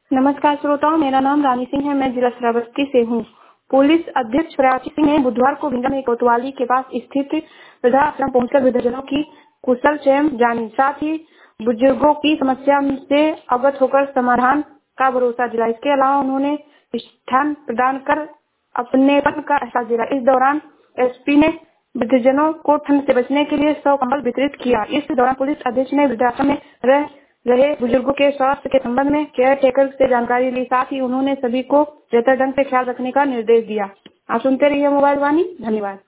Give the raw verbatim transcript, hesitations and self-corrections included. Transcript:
नमस्कार श्रोताओं, मेरा नाम रानी सिंह है। मैं जिला श्रावस्ती से हूँ। पुलिस अधीक्षक प्रयाची सिंह ने बुधवार को भिंडा में कोतवाली के पास स्थित वृद्धाश्रम पहुंचकर वृद्धजनों की कुशल क्षेम जानी, साथ ही बुजुर्गों की समस्या से अवगत होकर समाधान का भरोसा दिलाया। इसके अलावा उन्होंने स्थान प्रदान कर अपनेपन का एहसास दिलाया। इस दौरान एसपी ने वृद्धजनों को ठंड से बचने के लिए सौ कंबल वितरित किया। इस दौरान पुलिस अधीक्षक ने वृद्धाश्रम में रह रहे बुजुर्गों के स्वास्थ्य के संबंध में केयर टेकर से जानकारी ली। साथ ही उन्होंने सभी को बेहतर ढंग से ख्याल रखने का निर्देश दिया। आप सुनते रहिए मोबाइल वाणी। धन्यवाद।